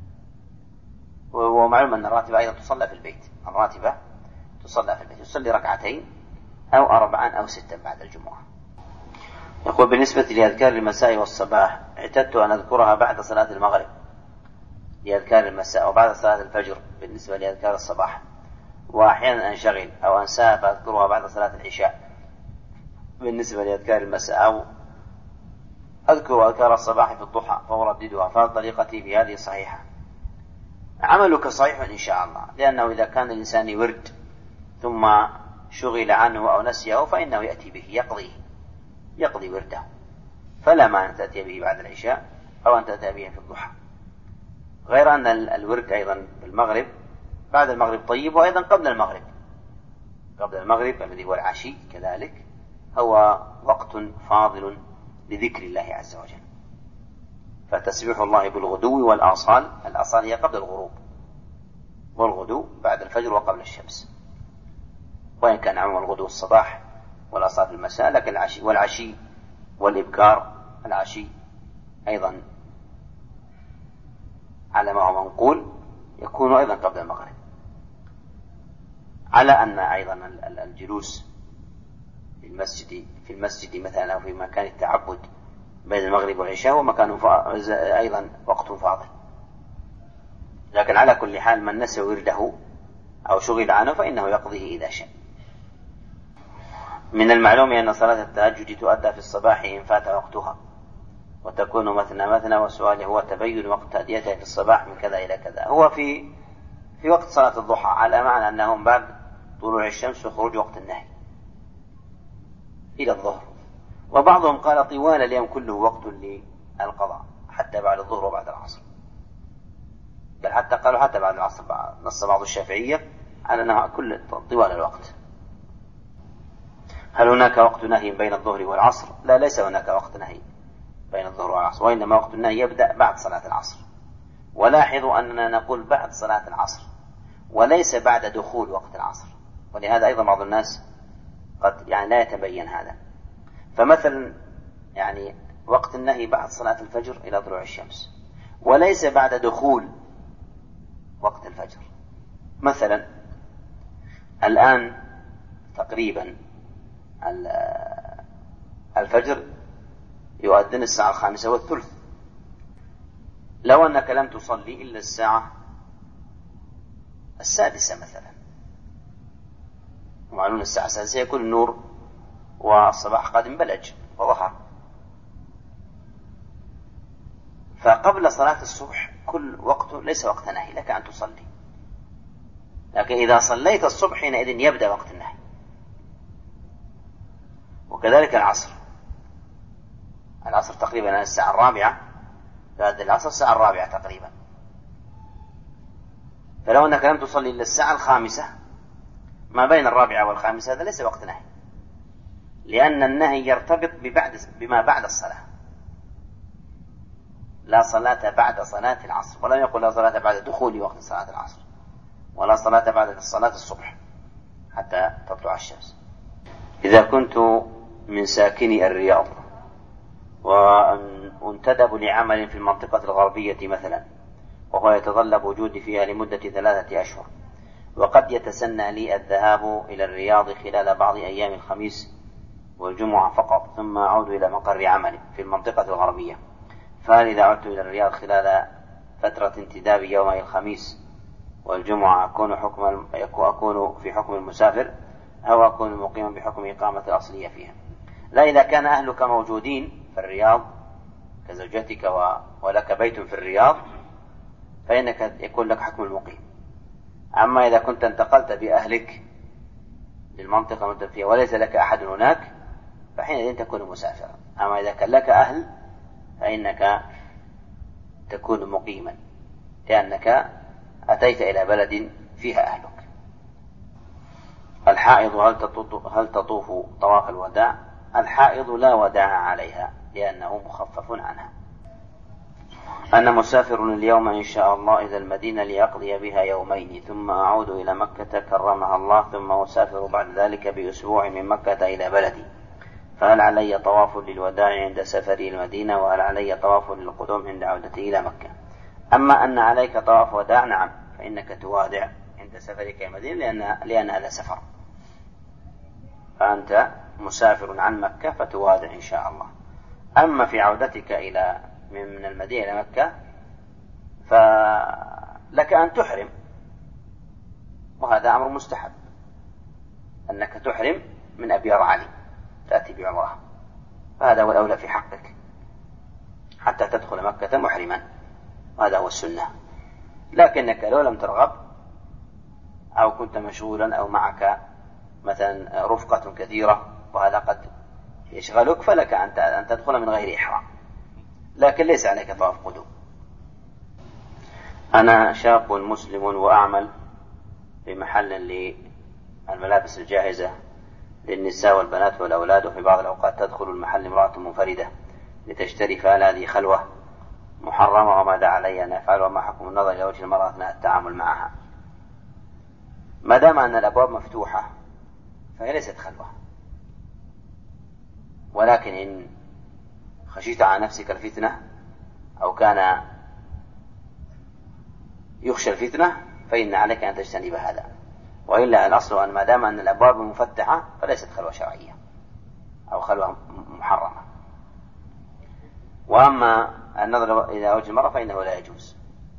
ومعلوم أن الراتبة أيضا تصلى في البيت، الراتبة تصلى في البيت، يصلي 2 أو 4 أو 6 بعد الجمعة. يقول: بالنسبة لأذكار المساء والصباح اعتدت أن أذكرها بعد صلاة المغرب لأذكار المساء، وبعد صلاة الفجر بالنسبة لأذكار الصباح، وأحيانا أنشغل أو أنساها فأذكرها بعد صلاة العشاء بالنسبة لأذكار المساء، أو أذكر أذكار الصباح في الضحى فأرددها. فهل طريقتي في هذه صحيحة؟ عملك صحيح إن شاء الله، لأنه إذا كان الإنسان ورد ثم شغل عنه أو نسيه فإنه يأتي به يقضي ورده، فلا مانع أن تأتي به بعد العشاء أو أن تأتي به في الضحى. غير أن الورد أيضا بالمغرب بعد المغرب طيب، وأيضا قبل المغرب الذي هو العشي كذلك هو وقت فاضل لذكر الله عز وجل. فتسبيح الله بالغدو والآصال، الآصال هي قبل الغروب، والغدو بعد الفجر وقبل الشمس، وإن كان عموم الغدو الصباح والآصال في المساء، لكن والعشي والإبكار، العشي أيضا على ما هو منقول يكون أيضا قبل المغرب، على أن أيضا الجلوس في المسجد مثلا أو في مكان التعبد بين المغرب والعشاء هو مكان أيضا وقت فاضل. لكن على كل حال من نسي ورده أو شغل عنه فإنه يقضيه إذا شاء. من المعلوم أن صلاة التهجد تؤدى في الصباح إن فات وقتها، وتكون مثنى، والسؤال هو تبين وقت تأديتها في الصباح من كذا إلى كذا. هو في وقت صلاة الضحى، على معنى أنهم بعد طلوع الشمس وخروج وقت النهي إلى الظهر. وبعضهم قال طوال اليوم كله وقت للقضاء حتى بعد الظهر وبعد العصر، بل حتى قالوا حتى بعد العصر. نص بعض الشافعية على أنها كل طوال الوقت. هل هناك وقت نهي بين الظهر والعصر؟ لا، ليس هناك وقت نهي بين الظهر والعصر، وإنما وقت النهي يبدأ بعد صلاة العصر. ولاحظوا أننا نقول بعد صلاة العصر وليس بعد دخول وقت العصر، ولهذا أيضا بعض الناس قد لا يتبين هذا. فمثلا وقت النهي بعد صلاة الفجر إلى طلوع الشمس، وليس بعد دخول وقت الفجر. مثلا الآن تقريبا الفجر يؤذن الساعة 5:03، لو أنك لم تصلي إلا الساعة 6 مثلا، ومعلوم الساعة 6 يكون النور والصباح قد انبلج وظهر، فقبل صلاة الصبح كل وقت ليس وقت نهي لك أن تصلي. لكن إذا صليت الصبح حينئذ يبدأ وقت النهي. وكذلك العصر تقريبا الساعة 4، بعد العصر الساعة 4 تقريبا. فلو أنك لم تصلي إلا الساعة 5 ما بين 4 و5 هذا ليس وقت نهي، لأن النهي يرتبط بما بعد الصلاة. لا صلاة بعد صلاة العصر، ولم يقل لا صلاة بعد دخول وقت صلاة العصر، ولا صلاة بعد صلاة الصبح حتى تطلع الشمس. إذا كنت من ساكني الرياض وانتدب لعمل في المنطقة الغربية مثلا، وهو يتطلب وجودي فيها لمدة 3 أشهر، وقد يتسنى لي الذهاب إلى الرياض خلال بعض أيام الخميس والجمعة فقط، ثم أعود إلى مقر عملي في المنطقة الغربية، فهل إذا عدت إلى الرياض خلال فترة انتداب يومي الخميس والجمعة أكون في حكم المسافر أو أكون مقيما بحكم إقامة الأصلية فيها؟ لا، إذا كان أهلك موجودين في الرياض كزوجتك ولك بيت في الرياض فإنك يكون لك حكم المقيم، أما إذا كنت انتقلت بأهلك للمنطقة التي فيها وليس لك أحد هناك فحينئذ تكون مسافرا. أما إذا كان لك أهل فإنك تكون مقيما لأنك أتيت إلى بلد فيها أهلك. الحائض هل تطوف طواف الوداع؟ الحائض لا وداع عليها لأنه مخفف عنها. أنا مسافر اليوم إن شاء الله إلى المدينة لأقضي بها يومين ثم أعود إلى مكة كرمها الله ثم أسافر بعد ذلك بأسبوع من مكة إلى بلدي، فهل علي طواف للوداع عند سفري المدينة وهل علي طواف للقدوم عند عودتي إلى مكة؟ أما أن عليك طواف وداع نعم، فإنك توادع عند سفرك إلى المدينة لأن هذا سفر، فأنت مسافر عن مكة فتوادع إن شاء الله. أما في عودتك من المدينة إلى مكة فلك أن تحرم، وهذا أمر مستحب أنك تحرم من أبيار علي تأتي بعمرة، فهذا هو الأولى في حقك حتى تدخل مكة محرما، وهذا هو السنة. لكنك لو لم ترغب أو كنت مشغولا أو معك مثلا رفقة كثيرة وهذا قد يشغلك فلك أن تدخل من غير إحرام، لكن ليس عليك طواف قدوم. أنا شاب مسلم وأعمل في محل للملابس الجاهزة للنساء والبنات والأولاد، وفي بعض الأوقات تدخل المحل امرأة منفردة لتشتري، فهل هذه خلوة محرمة وماذا علي أن أفعل وما حكم النظر إلى وجه المرأة أثناء التعامل معها؟ ما دام أن الأبواب مفتوحة فهي ليست خلوة، ولكن إن خشيت على نفسك الفتنة أو كان يخشى الفتنة فإن عليك أن تجتنب هذا، وإلا الأصل أن ما دام أن الأبواب مفتحة فليست خلوة شرعية أو خلوة محرمة. وأما النظر إلى وجه المرأة فإنه لا يجوز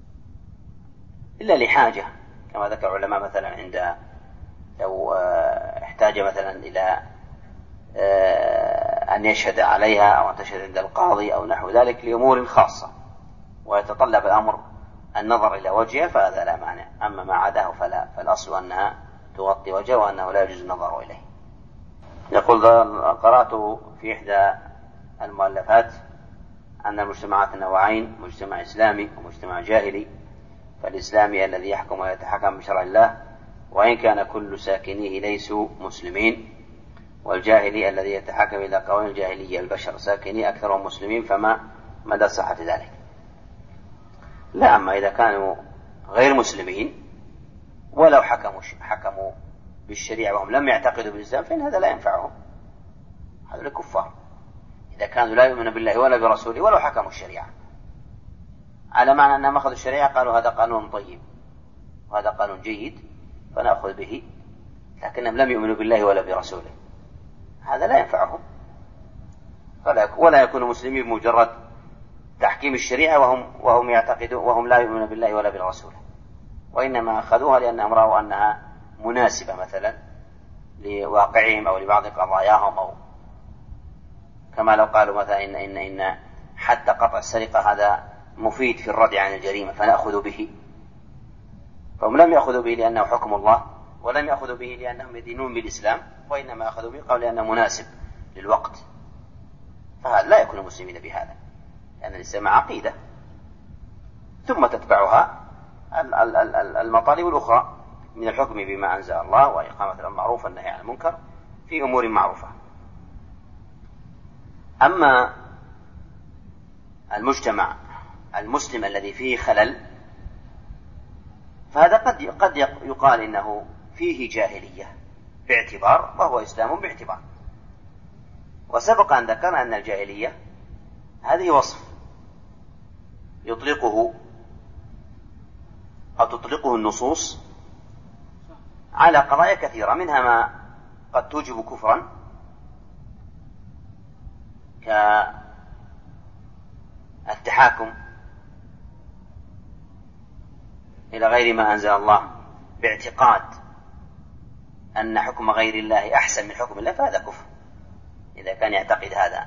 إلا لحاجة، كما ذكر العلماء مثلا لو احتاج مثلا إلى أن يشهد عليها أو أن تشهد عند القاضي أو نحو ذلك لأمور خاصة ويتطلب الأمر النظر إلى وجهها فهذا لا مانع، أما ما عداه فالأصل أنها تغطي وجهه وأنه لا يجوز النظر إليه. يقول قرأت في إحدى المؤلفات أن المجتمعات نوعين، مجتمع إسلامي ومجتمع جاهلي، فالإسلامي الذي يحكم ويتحكم بشرع الله وإن كان كل ساكنيه ليسوا مسلمين، والجاهلي الذي يتحكم إلى قوانين الجاهلية البشر ساكنيه أكثرهم مسلمين، فما مدى صحة ذلك؟ لا، أما إذا كانوا غير مسلمين ولو حكموا بالشريعة وهم لم يعتقدوا بالإسلام فإن هذا لا ينفعهم، هذا الكفار إذا كانوا لا يؤمنون بالله ولا برسوله ولو حكموا الشريعة، على معنى أنهم أخذوا الشريعة قالوا هذا قانون طيب وهذا قانون جيد فنأخذ به، لكنهم لم يؤمنوا بالله ولا برسوله، هذا لا ينفعهم ولا يكونوا مسلمين بمجرد تحكيم الشريعة وهم يعتقدون وهم لا يؤمنون بالله ولا برسوله، وإنما أخذوها لأنهم رأوا أنها مناسبة مثلا لواقعهم أو لبعض قضاياهم، أو كما لو قالوا مثلا إن حتى قطع السرقة هذا مفيد في الرد عن الجريمة فنأخذ به، فهم لم يأخذوا به لأنه حكم الله ولم يأخذوا به لأنهم يدينون بالإسلام، وإنما أخذوا به قالوا لأنه مناسب للوقت، فهذا لا يكون مسلمين بهذا، لأن الإسلام عقيدة ثم تتبعها المطالب الأخرى من الحكم بما أنزل الله وإقامة المعروف والنهي عن المنكر في أمور معروفة. أما المجتمع المسلم الذي فيه خلل فهذا قد يقال إنه فيه جاهلية باعتبار وهو إسلام باعتبار، وسبق أن ذكرنا أن الجاهلية هذه وصف يطلقه أو تطلقه النصوص على قضايا كثيرة، منها ما قد توجب كفرا كالتحاكم إلى غير ما أنزل الله باعتقاد أن حكم غير الله أحسن من حكم الله، فهذا كفر إذا كان يعتقد هذا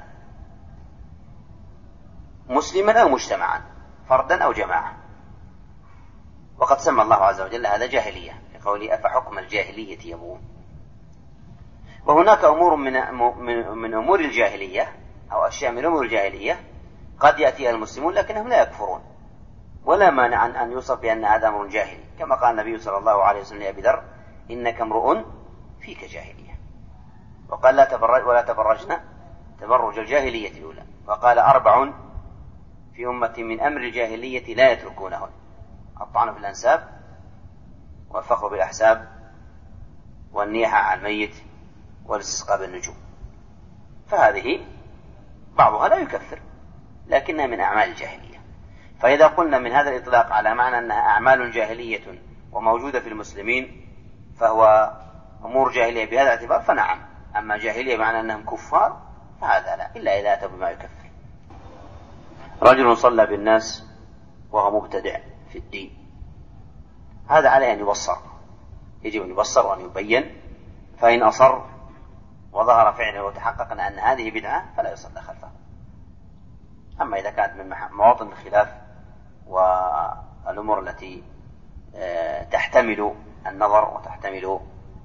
مسلما أو مجتمعا فردا أو جماعة. وقد سمى الله عز وجل هذا جاهلية في قوله أفحكم الجاهلية يبغون. وهناك أمور من أمور الجاهلية أو أشياء من أمور الجاهلية قد يأتيها المسلمون لكنهم لا يكفرون، ولا مانع أن يوصف بأن هذا أمر جاهلي، كما قال النبي صلى الله عليه وسلم لأبي ذر إنك امرؤ فيك جاهلية. وقال ولا تبرجن تبرج الجاهلية الأولى. وقال 4 في أمة من أمر الجاهلية لا يتركونهن: الطعن في الأنساب، والفخر بالأحساب، والنياحة على الميت، والاستسقاء بالنجوم. فهذه بعضها لا يكفر لكنها من أعمال الجاهلية. فإذا قلنا من هذا الإطلاق على معنى أنها أعمال جاهلية وموجودة في المسلمين فهو أمور جاهلية بهذا الاعتبار فنعم. أما جاهلية معنى أنهم كفار فهذا لا، إلا إذا أتوا بما يكفر. رجل صلى بالناس وهو مبتدع في الدين، هذا عليه أن يبصر، يجب أن يبصر وأن يبين، فإن أصر وظهر فعله وتحققنا أن هذه بدعة فلا يصلى خلفه. أما إذا كانت من مواطن الخلاف والأمور التي تحتمل النظر وتحتمل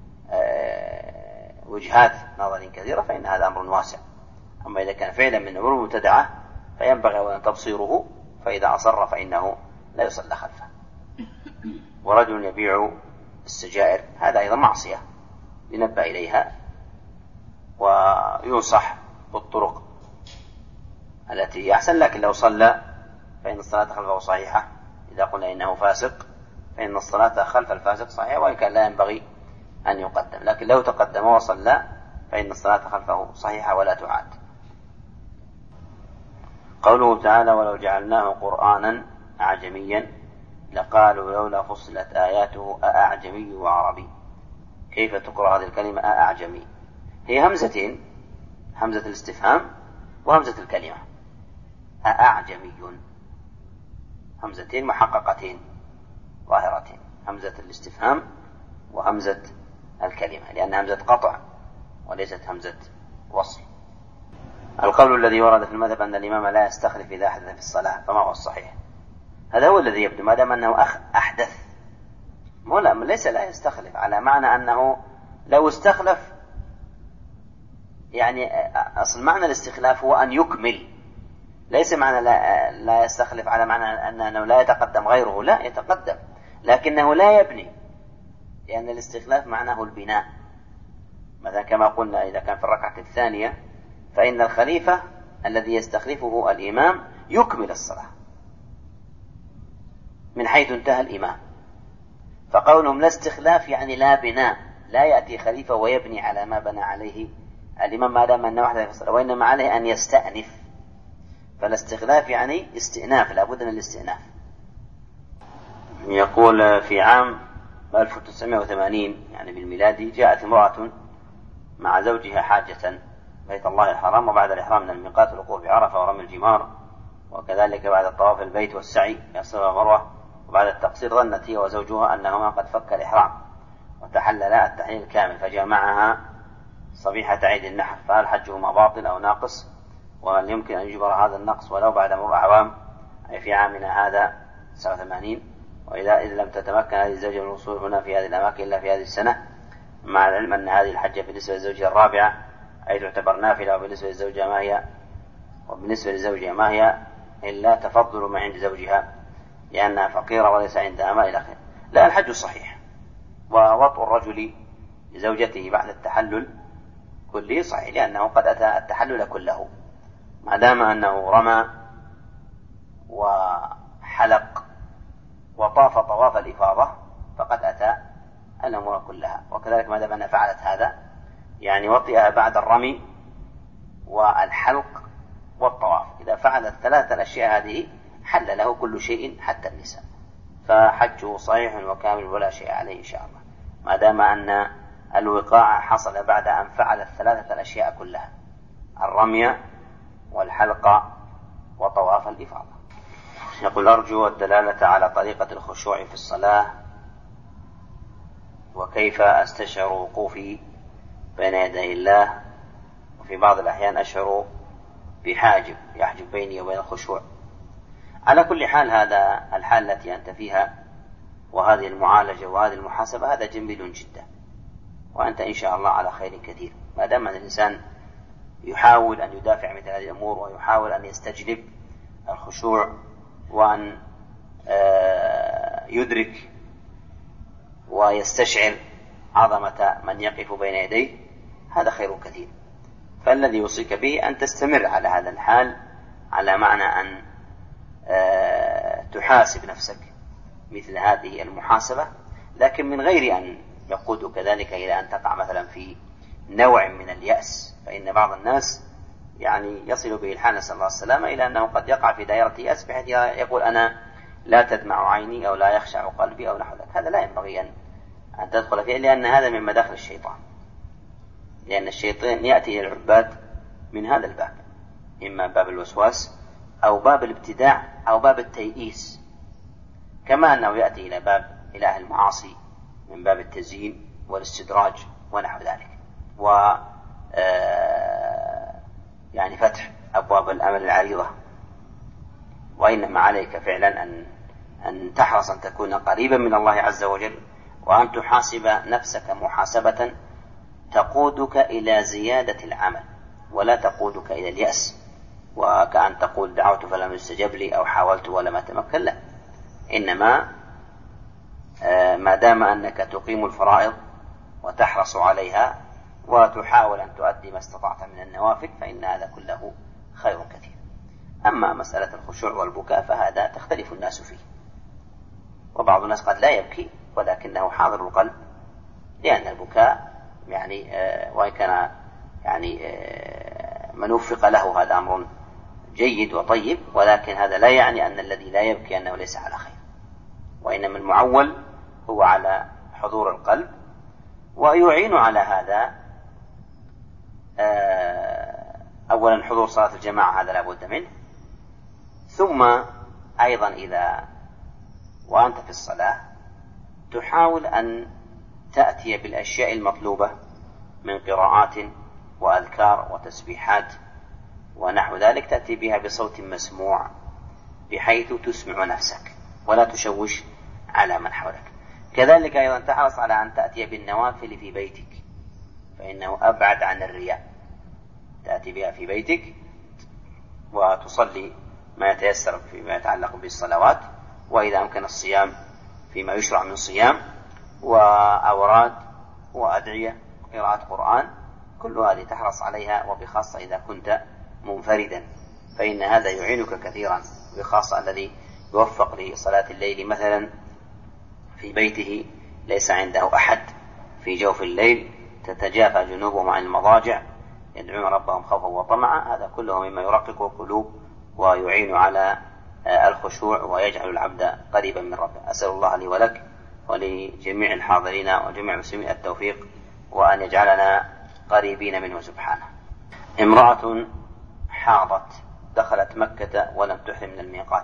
وجهات نظر كثيرة فإن هذا أمر واسع. أما إذا كان فعلا من أمور مبتدعة فينبغي أن تبصيره، فإذا أصر فإنه لا يصلى خلفه. ورجل يبيع السجائر، هذا أيضا معصية ينبه إليها وينصح بالطرق التي أحسن، لكن لو صلى فإن الصلاة خلفه صحيحة. إذا قلنا إنه فاسق فإن الصلاة خلف الفاسق صحيحة، وإن كان لا ينبغي أن يقدم، لكن لو تقدم وصلى فإن الصلاة خلفه صحيحة ولا تعاد. قوله تعالى ولو جعلناه قرآنا أعجميا لقالوا لولا فصلت آياته أأعجمي وعربي. كيف تقرأ هذه الكلمة أأعجمي؟ هي همزتين، همزة الاستفهام وهمزة الكلمة. أأعجمي، همزتين محققتين ظاهرتين، همزة الاستفهام وهمزة الكلمة، لأن همزة قطع وليست همزة وصل. القول الذي ورد في المذهب أن الإمام لا يستخلف إذا أحدث في الصلاة، فما هو الصحيح؟ هذا هو الذي يبدو، ما دام أنه أحدث ليس لا يستخلف، على معنى أنه لو استخلف، يعني أصل معنى الاستخلاف هو أن يكمل، ليس معنى لا يستخلف على معنى أنه لا يتقدم غيره، لا يتقدم لكنه لا يبني، لأن الاستخلاف معناه البناء. مثلا كما قلنا إذا كان في الركعة الثانية فإن الخليفة الذي يستخلفه الإمام يكمل الصلاة من حيث انتهى الإمام. فقولهم لا استخلاف يعني لا بناء، لا يأتي خليفة ويبني على ما بنى عليه الإمام ما دام أنه وحده في الصلاة، وإنما عليه أن يستأنف. فالاستخلاف يعني استئناف، لا بد من الاستئناف. يقول في عام 1980 يعني بالميلادي جاءت امرأة مع زوجها حاجة بيت الله الحرام، وبعد الإحرام من الميقات والوقوف بعرفة ورمي الجمار، وكذلك بعد الطواف البيت والسعي بين الصفا والمروة، وبعد التقصير ظنت هي وزوجها أنهما قد فك الإحرام وتحللا التحليل الكامل، فجامعها صبيحة عيد النحر، فهل حجهما باطل أو ناقص؟ وهل يمكن أن يجبر هذا النقص ولو بعد مرور أعوام، أي في عامنا هذا 89؟ وإذا لم تتمكن هذه الزوجة من الوصول هنا في هذه الأماكن إلا في هذه السنة، مع العلم أن هذه الحجة بالنسبة للزوجة الرابعة أي تعتبر نافلة، وبالنسبة للزوجة ما هي إلا تفضل ما عند زوجها لأنها فقيرة وليس عندها ما إلى آخره. لا، الحج صحيح، ووطء الرجل لزوجته بعد التحلل كله صحيح، لأنه قد أتى التحلل كله ما دام أنه رمى وحلق وطاف طواف الإفاضة فقد أتى الأمور كلها. وكذلك ما دام أنها فعلت هذا يعني وطئها بعد الرمي والحلق والطواف، إذا فعل الثلاثة الأشياء هذه حل له كل شيء حتى النساء، فحجه صحيح وكامل ولا شيء عليه إن شاء الله، ما دام أن الوقاع حصل بعد أن فعل الثلاثة الأشياء كلها: الرمي والحلق وطواف الإفاضة. يقول أرجو الدلالة على طريقة الخشوع في الصلاة، وكيف أستشعر وقوفي بين يدي الله، وفي بعض الأحيان أشعر بحاجب يحجب بيني وبين الخشوع. على كل حال هذا الحال التي أنت فيها وهذه المعالجة وهذه المحاسبة هذا جميل جدا، وأنت إن شاء الله على خير كثير، ما دام أن الإنسان يحاول أن يدافع مثل هذه الأمور ويحاول أن يستجلب الخشوع وأن يدرك ويستشعر عظمة من يقف بين يديه، هذا خير كثير. فالذي يوصيك به أن تستمر على هذا الحال، على معنى أن تحاسب نفسك مثل هذه المحاسبة، لكن من غير أن يقودك ذلك إلى أن تقع مثلا في نوع من اليأس. فإن بعض الناس يعني يصل به الحال نسأل الله السلامة إلى أنه قد يقع في دائرة يأس بحيث يقول أنا لا تدمع عيني أو لا يخشع قلبي أو نحو ذلك. هذا لا ينبغي أن تدخل فيه، لأن هذا من مداخل الشيطان، لأن الشيطان يأتي إلى العباد من هذا الباب، إما باب الوسواس أو باب الابتداع أو باب التيئيس، كما أنه يأتي إلى أهل المعاصي من باب التزيين والاستدراج ونحو ذلك، يعني فتح أبواب الأمل العريضة. وإنما عليك فعلا أن تحرص أن تكون قريبا من الله عز وجل، وأن تحاسب نفسك محاسبة تقودك إلى زيادة العمل ولا تقودك إلى اليأس، وكأن تقول دعوت فلم يستجب لي أو حاولت ولم أتمكن. لا، إنما ما دام أنك تقيم الفرائض وتحرص عليها وتحاول أن تؤدي ما استطعت من النوافل فإن هذا كله خير كثير. أما مسألة الخشوع والبكاء فهذا تختلف الناس فيه، وبعض الناس قد لا يبكي ولكنه حاضر القلب، لأن البكاء يعني وإن كان يعني من وفق له هذا أمر جيد وطيب، ولكن هذا لا يعني أن الذي لا يبكي أنه ليس على خير، وإنما المعول هو على حضور القلب. ويعين على هذا أولا حضور صلاة الجماعة، هذا لا بد منه، ثم أيضا إذا وأنت في الصلاة تحاول أن تأتي بالأشياء المطلوبة من قراءات وأذكار وتسبيحات ونحو ذلك، تأتي بها بصوت مسموع بحيث تسمع نفسك ولا تشوش على من حولك. كذلك أيضا تحرص على أن تأتي بالنوافل في بيتك، فإنه أبعد عن الرياء، تأتي بها في بيتك وتصلي ما يتيسر فيما يتعلق بالصلوات، وإذا أمكن الصيام فيما يشرع من صيام وأوراد وأدعية قراءة قرآن، كل هذه تحرص عليها، وبخاصة إذا كنت منفردا فإن هذا يعينك كثيرا، بخاصة الذي يوفق لصلاة الليل مثلا في بيته ليس عنده أحد في جوف الليل، تتجافى جنوبهم عن المضاجع يدعون ربهم خوفا وطمعا، هذا كله مما يرقق القلوب ويعين على الخشوع ويجعل العبد قريبا من ربه. أسأل الله لي ولك ولجميع الحاضرين وجميع المسلمين التوفيق، وأن يجعلنا قريبين منه سبحانه. امرأة حاضت دخلت مكة ولم تحرم من الميقات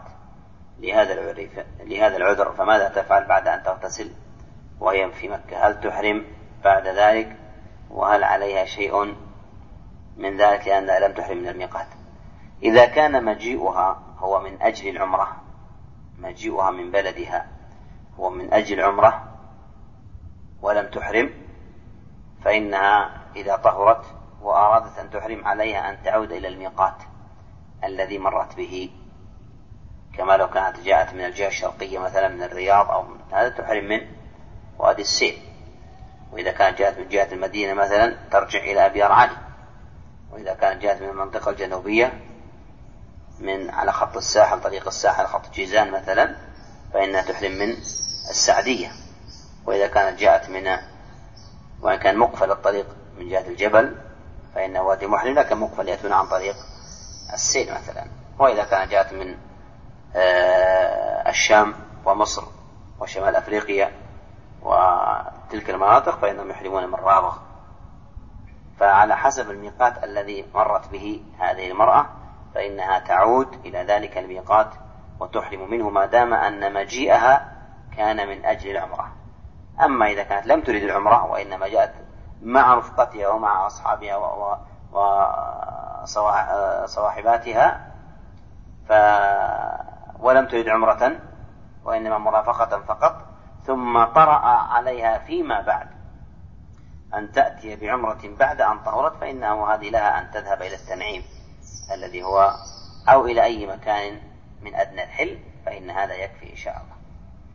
لهذا العذر، فماذا تفعل بعد أن تغتسل وهي في مكة؟ هل تحرم بعد ذلك؟ وهل عليها شيء من ذلك لأنها لم تحرم من الميقات؟ إذا كان مجيئها هو من أجل العمرة، مجيئها من بلدها هو من أجل العمرة ولم تحرم، فإنها إذا طهرت وأرادت أن تحرم عليها أن تعود إلى الميقات الذي مرت به، كما لو كانت جاءت من الجهة الشرقية مثلا من الرياض أو من هذا تحرم من وادي السيل، وإذا كانت جاءت من جهة المدينة مثلا ترجع إلى أبيار علي، وإذا كانت جاءت من المنطقة الجنوبية من على خط الساحل طريق الساحل خط جيزان مثلا فإنها تحرم من السعدية، وإذا كانت جاءت من وإن كان مقفل الطريق من جهة الجبل فإنه وادي محرم، لكن مقفل يأتون عن طريق السيل مثلا، وإذا كانت جاءت من الشام ومصر وشمال أفريقيا وتلك المناطق فإنهم يحرمون من رابغ. فعلى حسب الميقات الذي مرت به هذه المرأة فإنها تعود إلى ذلك الميقات وتحرم منه ما دام أن مجيئها كان من أجل العمرة. أما إذا كانت لم تريد العمرة وإنما جاءت مع رفقتها ومع أصحابها وصواحباتها ولم تريد عمرة وإنما مرافقة فقط، ثم طرأ عليها فيما بعد أن تأتي بعمرة بعد أن طهرت، فإنه هذه لها أن تذهب إلى التنعيم الذي هو أو إلى أي مكان من أدنى الحل، فإن هذا يكفي إن شاء الله.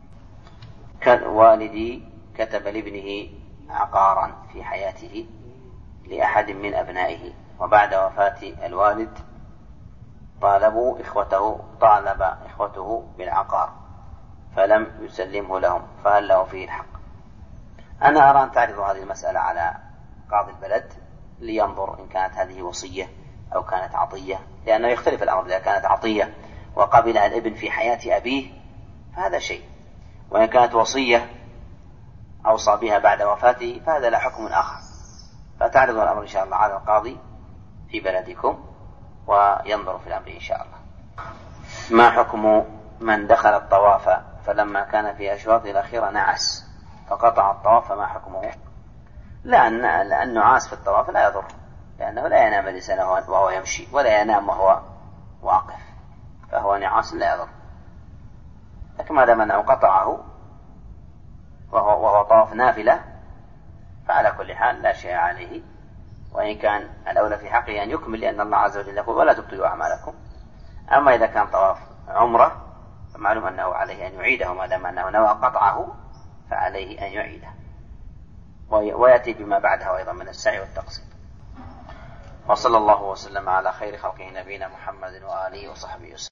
والدي كتب لابنه عقارا في حياته لأحد من أبنائه، وبعد وفاة الوالد طالب إخوته بالعقار فلم يسلمه لهم، فهل له فيه الحق؟ أنا أرى أن تعرض هذه المسألة على قاضي البلد لينظر إن كانت هذه وصية أو كانت عطية، لأنه يختلف الأمر. إذا كانت عطية وقبلها الابن في حياة أبيه فهذا شيء، وإن كانت وصية أوصى بها بعد وفاته فهذا لا حكم آخر. فتعرض الأمر إن شاء الله على القاضي في بلدكم وينظر في الأمر إن شاء الله. ما حكم من دخل الطواف فلما كان في أشواط الأخيرة نعس فقطع الطواف، فما حكمه؟ لأن النعاس في الطواف لا يضر، لأنه لا ينام الإنسان وهو يمشي ولا ينام وهو واقف، فهو نعاس لا يضر. لكن ما دام أنه قطعه وهو طواف نافلة فعلى كل حال لا شيء عليه، وإن كان الأولى في حقه أن يكمل، لأن الله عز وجل يقول ولا تبطلوا أعمالكم. أما إذا كان طواف عمرة فمعلوم أنه عليه أن يعيده، ما دام أنه نوى قطعه فعليه أن يعيده، ويأتي بما بعدها أيضا من السعي والتقصير. وصلى الله وسلم على خير خلقه نبينا محمد وآله وصحبه وسلم.